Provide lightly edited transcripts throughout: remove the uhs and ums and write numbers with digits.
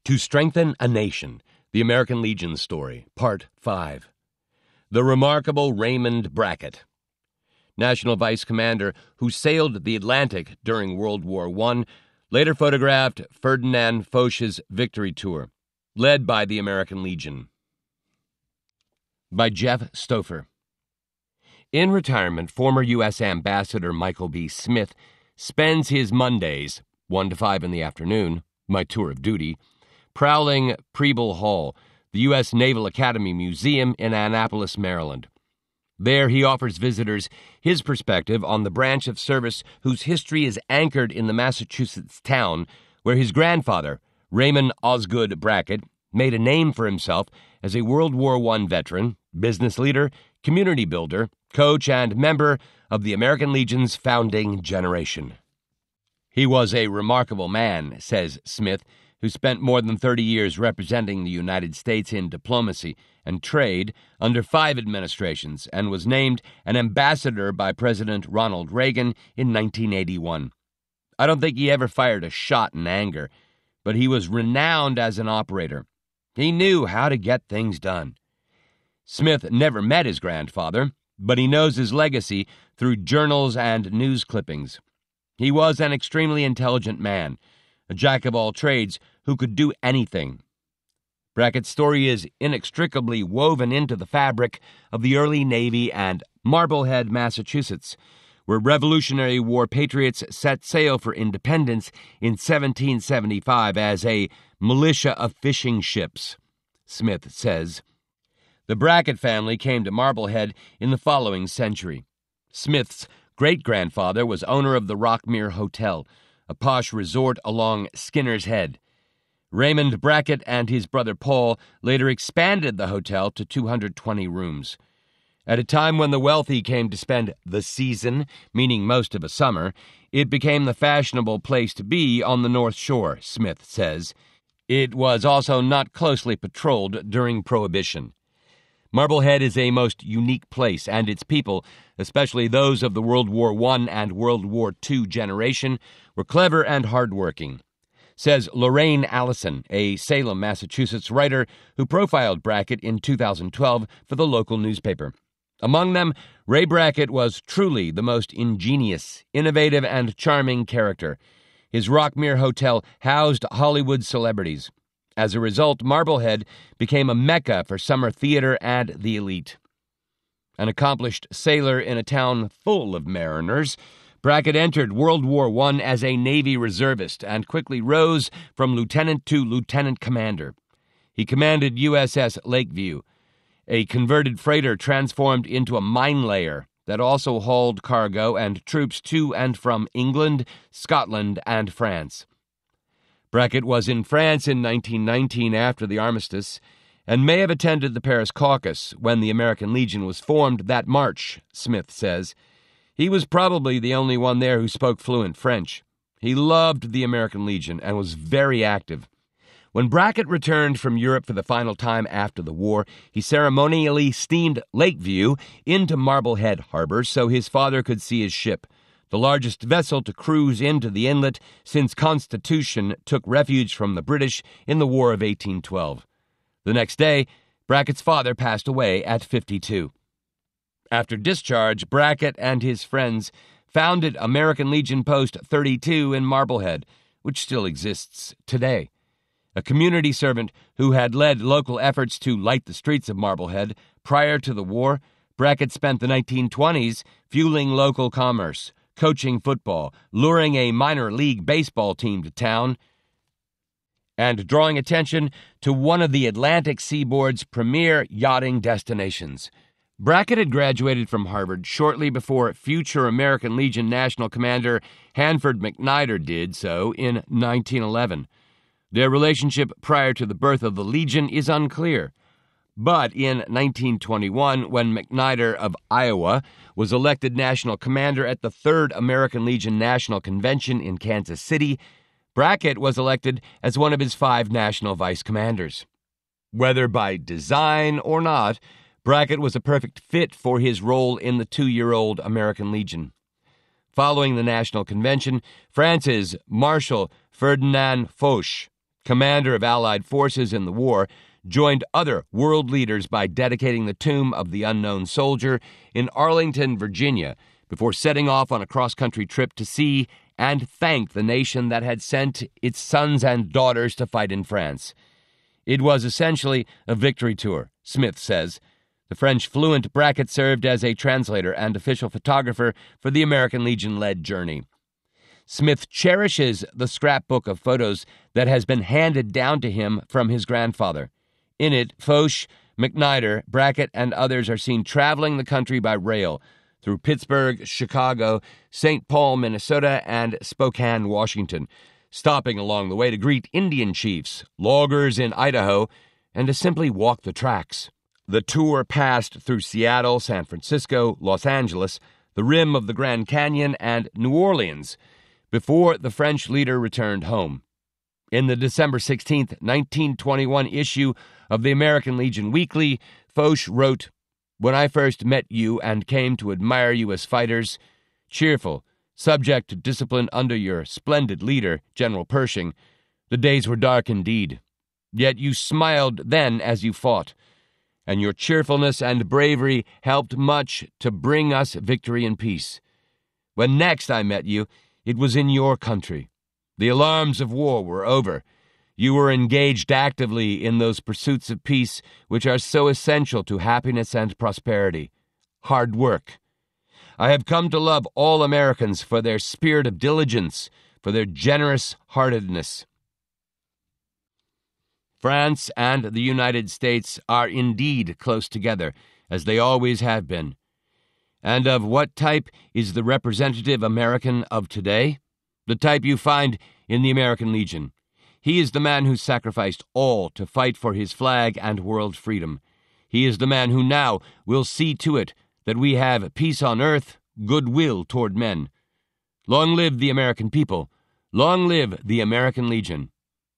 To Strengthen a Nation, the American Legion Story, Part 5. The Remarkable Raymond Brackett, National Vice Commander who sailed the Atlantic during World War I, later photographed Ferdinand Foch's victory tour, led by the American Legion. By Jeff Stouffer. In retirement, former U.S. Ambassador Michael B. Smith spends his Mondays, 1 to 5 in the afternoon, my tour of duty, prowling Preble Hall, the U.S. Naval Academy Museum in Annapolis, Maryland. There he offers visitors his perspective on the branch of service whose history is anchored in the Massachusetts town where his grandfather, Raymond Osgood Brackett, made a name for himself as a World War I veteran, business leader, community builder, coach, and member of the American Legion's founding generation. He was a remarkable man, says Smith, who spent more than 30 years representing the United States in diplomacy and trade under 5 administrations and was named an ambassador by President Ronald Reagan in 1981. I don't think he ever fired a shot in anger, but he was renowned as an operator. He knew how to get things done. Smith never met his grandfather, but he knows his legacy through journals and news clippings. He was an extremely intelligent man, a jack of all trades who could do anything. Brackett's story is inextricably woven into the fabric of the early Navy and Marblehead, Massachusetts, where Revolutionary War patriots set sail for independence in 1775 as a militia of fishing ships. Smith says, the Brackett family came to Marblehead in the following century. Smith's great-grandfather was owner of the Rockmere Hotel, a posh resort along Skinner's Head. Raymond Brackett and his brother Paul later expanded the hotel to 220 rooms. At a time when the wealthy came to spend the season, meaning most of a summer, it became the fashionable place to be on the North Shore, Smith says. It was also not closely patrolled during Prohibition. Marblehead is a most unique place, and its people, especially those of the World War I and World War II generation, were clever and hardworking, says Lorraine Allison, a Salem, Massachusetts writer who profiled Brackett in 2012 for the local newspaper. Among them, Ray Brackett was truly the most ingenious, innovative, and charming character. His Rockmere Hotel housed Hollywood celebrities. As a result, Marblehead became a mecca for summer theater and the elite. An accomplished sailor in a town full of mariners, Brackett entered World War I as a Navy reservist and quickly rose from lieutenant to lieutenant commander. He commanded USS Lakeview, a converted freighter transformed into a mine layer that also hauled cargo and troops to and from England, Scotland, and France. Brackett was in France in 1919 after the armistice and may have attended the Paris caucus when the American Legion was formed that March, Smith says. He was probably the only one there who spoke fluent French. He loved the American Legion and was very active. When Brackett returned from Europe for the final time after the war, he ceremonially steamed Lakeview into Marblehead Harbor so his father could see his ship, the largest vessel to cruise into the inlet since Constitution took refuge from the British in the War of 1812. The next day, Brackett's father passed away at 52. After discharge, Brackett and his friends founded American Legion Post 32 in Marblehead, which still exists today. A community servant who had led local efforts to light the streets of Marblehead prior to the war, Brackett spent the 1920s fueling local commerce, coaching football, luring a minor league baseball team to town, and drawing attention to one of the Atlantic seaboard's premier yachting destinations. Brackett had graduated from Harvard shortly before future American Legion National Commander Hanford McNider did so in 1911. Their relationship prior to the birth of the Legion is unclear. But in 1921, when McNider of Iowa was elected national commander at the Third American Legion National Convention in Kansas City, Brackett was elected as one of his 5 national vice commanders. Whether by design or not, Brackett was a perfect fit for his role in the 2-year-old American Legion. Following the National Convention, France's Marshal Ferdinand Foch commander of Allied forces in the war, joined other world leaders by dedicating the tomb of the unknown soldier in Arlington, Virginia, before setting off on a cross-country trip to see and thank the nation that had sent its sons and daughters to fight in France. It was essentially a victory tour, Smith says. The French fluent Brackett served as a translator and official photographer for the American Legion-led journey. Smith cherishes the scrapbook of photos that has been handed down to him from his grandfather. In it, Foch, McNider, Brackett, and others are seen traveling the country by rail through Pittsburgh, Chicago, St. Paul, Minnesota, and Spokane, Washington, stopping along the way to greet Indian chiefs, loggers in Idaho, and to simply walk the tracks. The tour passed through Seattle, San Francisco, Los Angeles, the rim of the Grand Canyon, and New Orleans before the French leader returned home. In the December 16, 1921 issue of the American Legion Weekly, Foch wrote, "When I first met you and came to admire you as fighters, cheerful, subject to discipline under your splendid leader, General Pershing, the days were dark indeed. Yet you smiled then as you fought, and your cheerfulness and bravery helped much to bring us victory and peace. When next I met you, it was in your country. The alarms of war were over. You were engaged actively in those pursuits of peace which are so essential to happiness and prosperity. Hard work. I have come to love all Americans for their spirit of diligence, for their generous heartedness." France and the United States are indeed close together, as they always have been. And of what type is the representative American of today? The type you find in the American Legion. He is the man who sacrificed all to fight for his flag and world freedom. He is the man who now will see to it that we have peace on earth, goodwill toward men. Long live the American people. Long live the American Legion.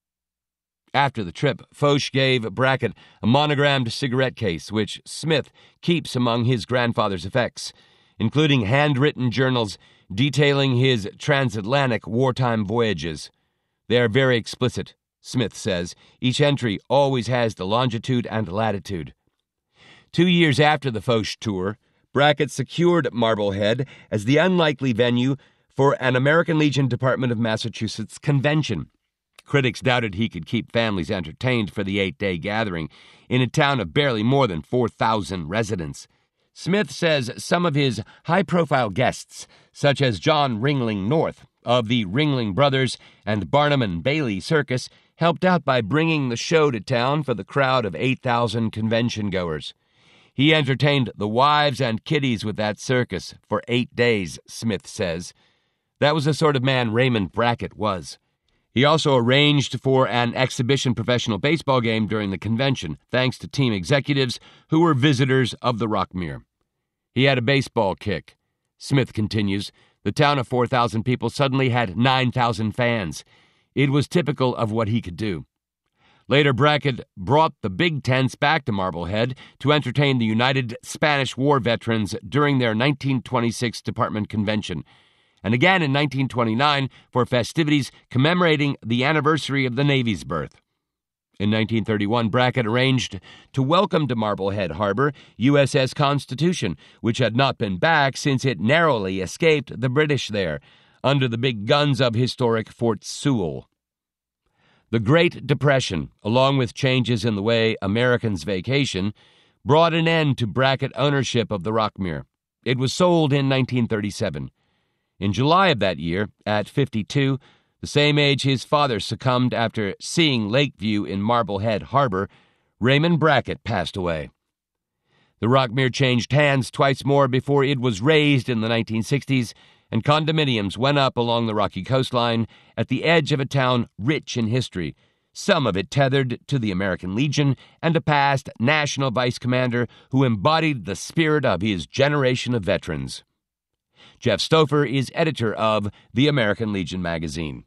After the trip, Foch gave Brackett a monogrammed cigarette case, which Smith keeps among his grandfather's effects, including handwritten journals detailing his transatlantic wartime voyages. They are very explicit, Smith says. Each entry always has the longitude and latitude. 2 years after the Foch tour, Brackett secured Marblehead as the unlikely venue for an American Legion Department of Massachusetts convention. Critics doubted he could keep families entertained for the 8-day gathering in a town of barely more than 4,000 residents. Smith says some of his high-profile guests, such as John Ringling North of the Ringling Brothers and Barnum and Bailey Circus, helped out by bringing the show to town for the crowd of 8,000 convention-goers. He entertained the wives and kiddies with that circus for 8 days, Smith says. That was the sort of man Raymond Brackett was. He also arranged for an exhibition professional baseball game during the convention, thanks to team executives who were visitors of the Rockmere. He had a baseball kick. Smith continues, the town of 4,000 people suddenly had 9,000 fans. It was typical of what he could do. Later, Brackett brought the big tents back to Marblehead to entertain the United Spanish War veterans during their 1926 department convention, and again in 1929 for festivities commemorating the anniversary of the Navy's birth. In 1931, Brackett arranged to welcome to Marblehead Harbor USS Constitution, which had not been back since it narrowly escaped the British there, under the big guns of historic Fort Sewell. The Great Depression, along with changes in the way Americans vacation, brought an end to Brackett ownership of the Rockmere. It was sold in 1937. In July of that year, at 52, the same age his father succumbed after seeing Lakeview in Marblehead Harbor, Raymond Brackett passed away. The Rockmere changed hands twice more before it was razed in the 1960s, and condominiums went up along the rocky coastline at the edge of a town rich in history, some of it tethered to the American Legion and a past national vice commander who embodied the spirit of his generation of veterans. Jeff Stouffer is editor of the American Legion magazine.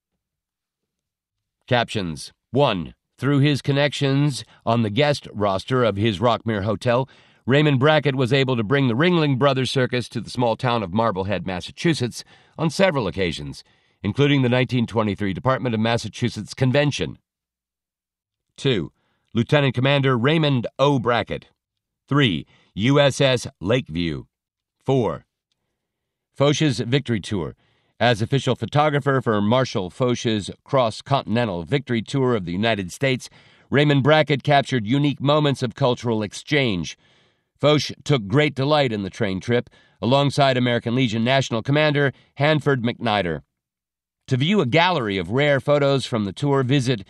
Captions. 1. Through his connections on the guest roster of his Rockmere Hotel, Raymond Brackett was able to bring the Ringling Brothers Circus to the small town of Marblehead, Massachusetts, on several occasions, including the 1923 Department of Massachusetts Convention. 2. Lieutenant Commander Raymond O. Brackett. 3. USS Lakeview. 4. Foch's Victory Tour. As official photographer for Marshal Foch's cross-continental victory tour of the United States, Raymond Brackett captured unique moments of cultural exchange. Foch took great delight in the train trip, alongside American Legion National Commander Hanford McNider. To view a gallery of rare photos from the tour, visit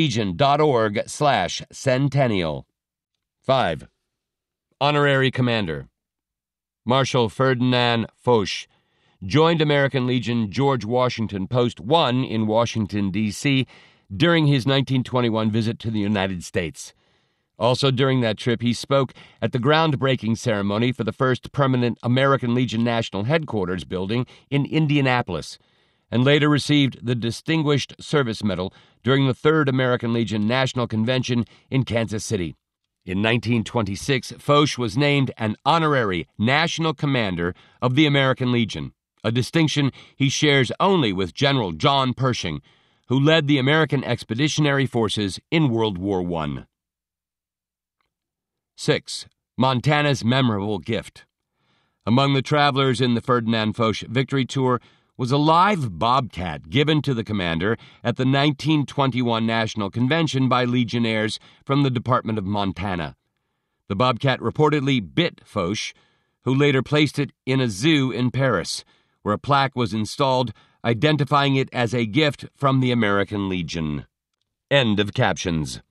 legion.org/centennial. 5. Honorary Commander. Marshal Ferdinand Foch joined American Legion George Washington Post 1 in Washington, D.C. during his 1921 visit to the United States. Also during that trip, he spoke at the groundbreaking ceremony for the first permanent American Legion National Headquarters building in Indianapolis, and later received the Distinguished Service Medal during the Third American Legion National Convention in Kansas City. In 1926, Foch was named an honorary national commander of the American Legion, a distinction he shares only with General John Pershing, who led the American Expeditionary Forces in World War I. 6. Montana's memorable gift. Among the travelers in the Ferdinand Foch Victory Tour was a live bobcat given to the commander at the 1921 National Convention by Legionnaires from the Department of Montana. The bobcat reportedly bit Foch, who later placed it in a zoo in Paris, where a plaque was installed identifying it as a gift from the American Legion. End of captions.